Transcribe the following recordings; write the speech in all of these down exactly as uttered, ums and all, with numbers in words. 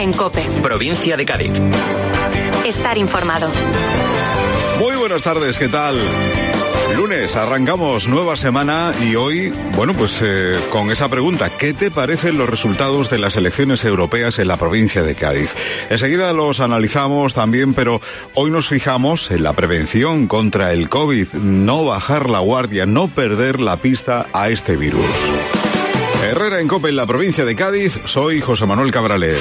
en COPE. Provincia de Cádiz. Estar informado. Muy buenas tardes, ¿qué tal? Lunes, arrancamos nueva semana y hoy, bueno, pues eh, con esa pregunta, ¿qué te parecen los resultados de las elecciones europeas en la provincia de Cádiz? Enseguida los analizamos también, pero hoy nos fijamos en la prevención contra el COVID, no bajar la guardia, no perder la pista a este virus. Herrera en COPE en la provincia de Cádiz, soy José Manuel Cabrales.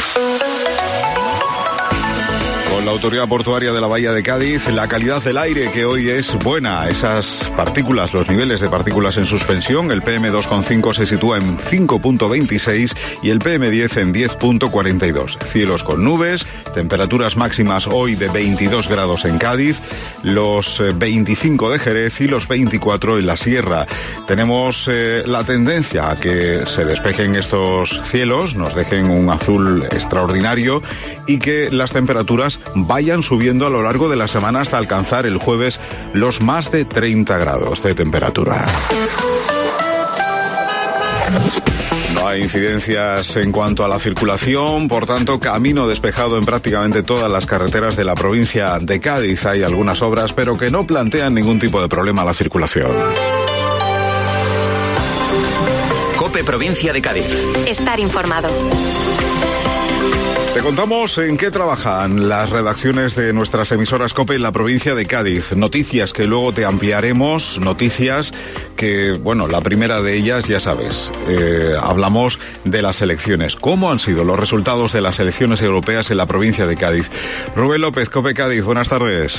Con la Autoridad Portuaria de la Bahía de Cádiz, la calidad del aire que hoy es buena. Esas partículas, los niveles de partículas en suspensión, el P M dos coma cinco se sitúa en cinco punto veintiséis y el P M diez en diez punto cuarenta y dos. Cielos con nubes, temperaturas máximas hoy de veintidós grados en Cádiz, los veinticinco de Jerez y los veinticuatro en la Sierra. Tenemos eh, la tendencia a que se despejen estos cielos, nos dejen un azul extraordinario y que las temperaturas vayan subiendo a lo largo de la semana hasta alcanzar el jueves los más de treinta grados de temperatura. No hay incidencias en cuanto a la circulación, por tanto, camino despejado en prácticamente todas las carreteras de la provincia de Cádiz. Hay algunas obras, pero que no plantean ningún tipo de problema a la circulación. COPE Provincia de Cádiz. Estar informado. Te contamos en qué trabajan las redacciones de nuestras emisoras COPE en la provincia de Cádiz. Noticias que luego te ampliaremos, noticias que, bueno, la primera de ellas, ya sabes, eh, hablamos de las elecciones. ¿Cómo han sido los resultados de las elecciones europeas en la provincia de Cádiz? Rubén López, COPE Cádiz, buenas tardes.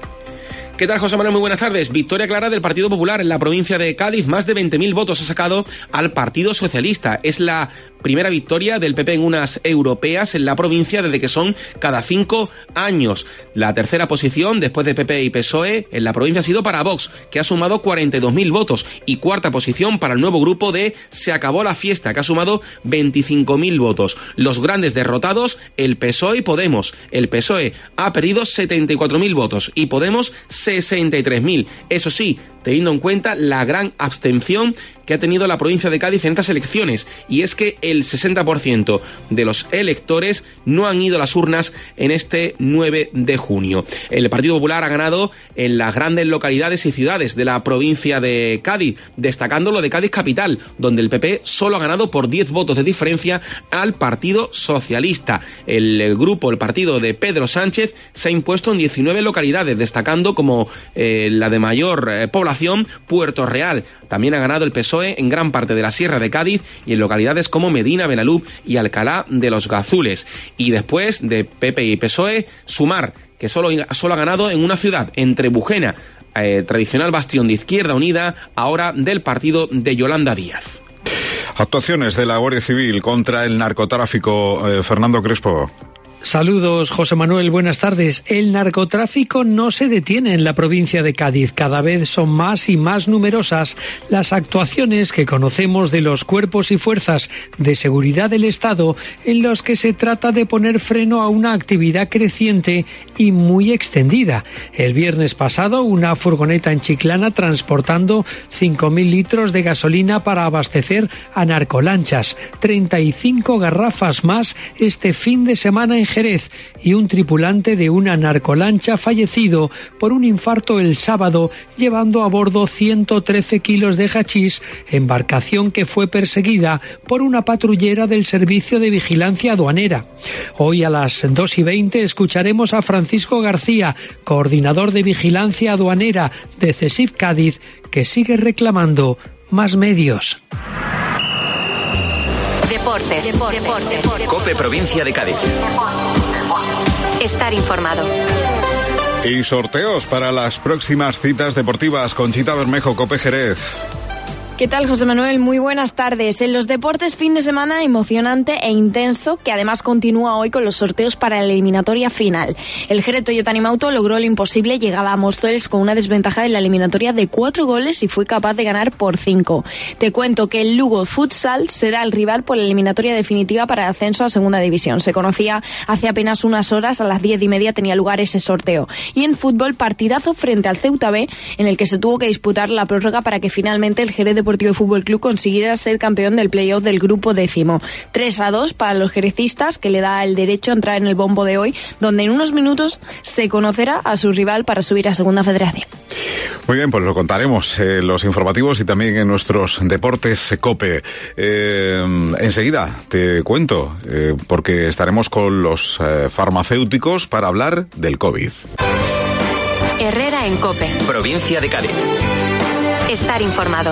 ¿Qué tal, José Manuel? Muy buenas tardes. Victoria clara del Partido Popular en la provincia de Cádiz. Más de veinte mil votos ha sacado al Partido Socialista. Es la primera victoria del P P en unas europeas en la provincia desde que son cada cinco años. La tercera posición, después de P P y P S O E, en la provincia ha sido para Vox, que ha sumado cuarenta y dos mil votos. Y cuarta posición para el nuevo grupo de Se Acabó la Fiesta, que ha sumado veinticinco mil votos. Los grandes derrotados, el P S O E y Podemos. El P S O E ha perdido setenta y cuatro mil votos y Podemos sesenta y tres mil. Eso sí, teniendo en cuenta la gran abstención que ha tenido la provincia de Cádiz en estas elecciones, y es que el sesenta por ciento de los electores no han ido a las urnas en este nueve de junio. El Partido Popular ha ganado en las grandes localidades y ciudades de la provincia de Cádiz, destacando lo de Cádiz Capital, donde el P P solo ha ganado por diez votos de diferencia al Partido Socialista. El, el grupo, el partido de Pedro Sánchez, se ha impuesto en diecinueve localidades, destacando como eh, la de mayor eh, población, Puerto Real. También ha ganado el P S O E en gran parte de la Sierra de Cádiz y en localidades como Medina, Benalúb y Alcalá de los Gazules. Y después de P P y P S O E, Sumar, que solo, solo ha ganado en una ciudad, en Trebujena, eh, tradicional bastión de Izquierda Unida, ahora del partido de Yolanda Díaz. Actuaciones de la Guardia Civil contra el narcotráfico. Eh, Fernando Crespo. Saludos, José Manuel, buenas tardes. El narcotráfico no se detiene en la provincia de Cádiz. Cada vez son más y más numerosas las actuaciones que conocemos de los cuerpos y fuerzas de seguridad del Estado en los que se trata de poner freno a una actividad creciente y muy extendida. El viernes pasado, una furgoneta en Chiclana transportando cinco mil litros de gasolina para abastecer a narcolanchas. treinta y cinco garrafas más este fin de semana en Jerez, y un tripulante de una narcolancha fallecido por un infarto el sábado, llevando a bordo ciento trece kilos de hachís, embarcación que fue perseguida por una patrullera del Servicio de Vigilancia Aduanera. Hoy a las dos y veinte escucharemos a Francisco García, coordinador de Vigilancia Aduanera de CESIF Cádiz, que sigue reclamando más medios. Deportes. Deportes. Deportes. COPE Provincia de Cádiz. Estar informado. Y sorteos para las próximas citas deportivas. Conchita Bermejo, COPE Jerez. ¿Qué tal, José Manuel? Muy buenas tardes. En los deportes, fin de semana emocionante e intenso, que además continúa hoy con los sorteos para la eliminatoria final. El Jerez Toyota Animauto logró lo imposible, llegaba a Móstoles con una desventaja en la eliminatoria de cuatro goles y fue capaz de ganar por cinco. Te cuento que el Lugo Futsal será el rival por la eliminatoria definitiva para el ascenso a Segunda División. Se conocía hace apenas unas horas, a las diez y media tenía lugar ese sorteo. Y en fútbol, partidazo frente al Ceuta B, en el que se tuvo que disputar la prórroga para que finalmente el Jerez de Deportivo Fútbol Club consiguiera ser campeón del playoff del grupo décimo. tres a dos para los jerecistas, que le da el derecho a entrar en el bombo de hoy, donde en unos minutos se conocerá a su rival para subir a Segunda Federación. Muy bien, pues lo contaremos en eh, los informativos y también en nuestros deportes COPE. Eh, enseguida te cuento, eh, porque estaremos con los eh, farmacéuticos para hablar del COVID. Herrera en COPE. Provincia de Cádiz. Estar informado.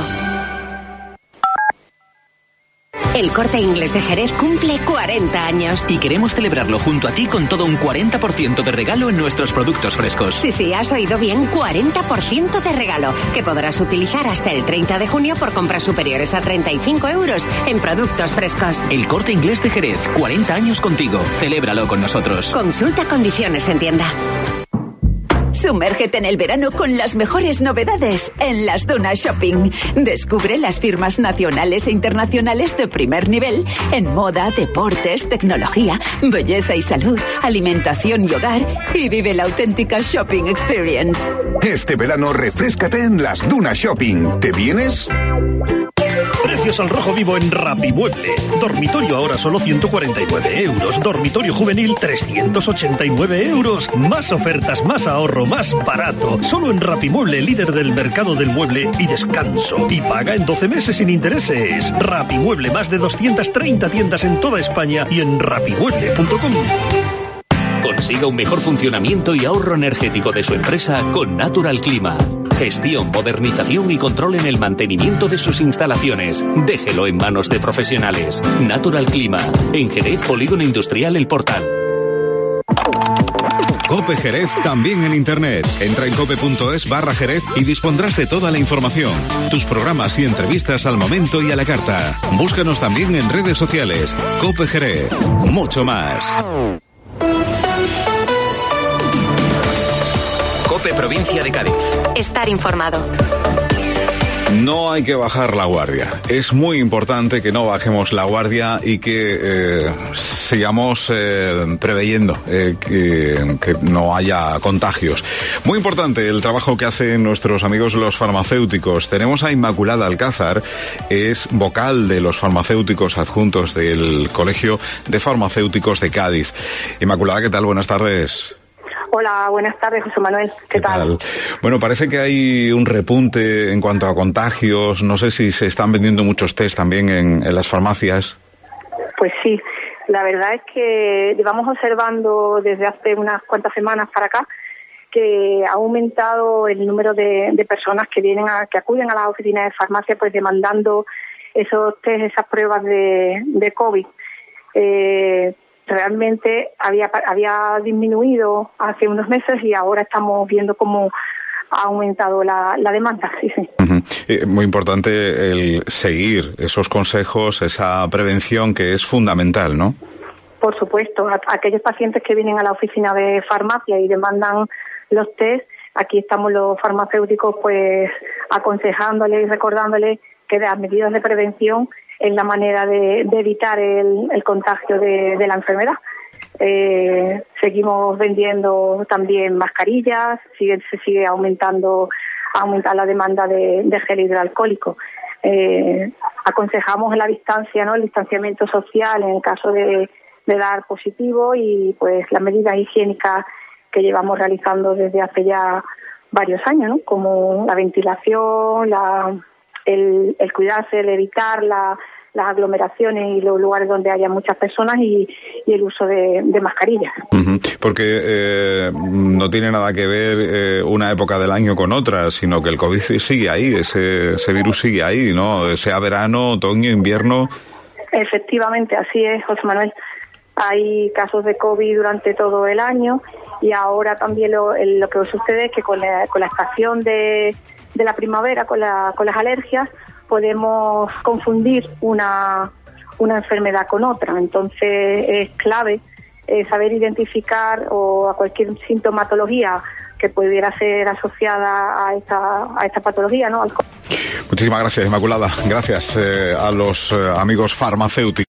El Corte Inglés de Jerez cumple cuarenta años. Y queremos celebrarlo junto a ti con todo un cuarenta por ciento de regalo en nuestros productos frescos. Sí, sí, has oído bien, cuarenta por ciento de regalo, que podrás utilizar hasta el treinta de junio por compras superiores a treinta y cinco euros en productos frescos. El Corte Inglés de Jerez, cuarenta años contigo. Celébralo con nosotros. Consulta condiciones en tienda. Sumérgete en el verano con las mejores novedades en Las Dunas Shopping. Descubre las firmas nacionales e internacionales de primer nivel en moda, deportes, tecnología, belleza y salud, alimentación y hogar, y vive la auténtica shopping experience. Este verano refréscate en Las Dunas Shopping. ¿Te vienes? Precios al rojo vivo en Rapimueble. Dormitorio ahora solo ciento cuarenta y nueve euros. Dormitorio juvenil trescientos ochenta y nueve euros. Más ofertas, más ahorro, más barato. Solo en Rapimueble, líder del mercado del mueble y descanso. Y paga en doce meses sin intereses. Rapimueble, más de doscientas treinta tiendas en toda España y en rapimueble punto com. Consiga un mejor funcionamiento y ahorro energético de su empresa con Natural Clima. Gestión, modernización y control en el mantenimiento de sus instalaciones. Déjelo en manos de profesionales. Natural Clima. En Jerez, Polígono Industrial El Portal. COPE Jerez también en internet. Entra en cope.es barra Jerez y dispondrás de toda la información. Tus programas y entrevistas al momento y a la carta. Búscanos también en redes sociales. COPE Jerez. Mucho más. COPE Provincia de Cádiz. Estar informado. No hay que bajar la guardia. Es muy importante que no bajemos la guardia y que eh, sigamos eh, preveyendo eh, que, que no haya contagios. Muy importante el trabajo que hacen nuestros amigos los farmacéuticos. Tenemos a Inmaculada Alcázar, es vocal de los farmacéuticos adjuntos del Colegio de Farmacéuticos de Cádiz. Inmaculada, ¿qué tal? Buenas tardes. Hola, buenas tardes, José Manuel. ¿Qué, ¿Qué tal? tal? Bueno, parece que hay un repunte en cuanto a contagios. No sé si se están vendiendo muchos test también en, en las farmacias. Pues sí, la verdad es que llevamos observando desde hace unas cuantas semanas para acá que ha aumentado el número de, de personas que vienen a, que acuden a las oficinas de farmacia, pues demandando esos test, esas pruebas de, de COVID. Eh, Realmente había había disminuido hace unos meses y ahora estamos viendo cómo ha aumentado la, la demanda. Sí, sí. Uh-huh. Eh, muy importante el seguir esos consejos, esa prevención que es fundamental, ¿no? Por supuesto. A, a aquellos pacientes que vienen a la oficina de farmacia y demandan los test, aquí estamos los farmacéuticos pues aconsejándoles y recordándoles que las medidas de prevención es la manera de, de evitar el, el contagio de, de la enfermedad. Eh, seguimos vendiendo también mascarillas, sigue, se sigue aumentando aumentar la demanda de, de gel hidroalcohólico. Eh, aconsejamos la distancia, ¿no? El distanciamiento social en el caso de, de dar positivo y pues las medidas higiénicas que llevamos realizando desde hace ya varios años, ¿no? Como la ventilación, la El, el cuidarse, el evitar la, las aglomeraciones y los lugares donde haya muchas personas y, y el uso de, de mascarillas. Uh-huh. Porque eh, no tiene nada que ver eh, una época del año con otra, sino que el COVID sigue ahí, ese, ese virus sigue ahí, ¿no? Sea verano, otoño, invierno. Efectivamente, así es, José Manuel. Hay casos de COVID durante todo el año y ahora también lo, lo que sucede es que con la, con la estación de de la primavera, con, la, con las alergias, podemos confundir una, una enfermedad con otra. Entonces es clave eh, saber identificar o a cualquier sintomatología que pudiera ser asociada a esta, a esta patología, ¿no? Muchísimas gracias, Inmaculada. Gracias eh, a los eh, amigos farmacéuticos.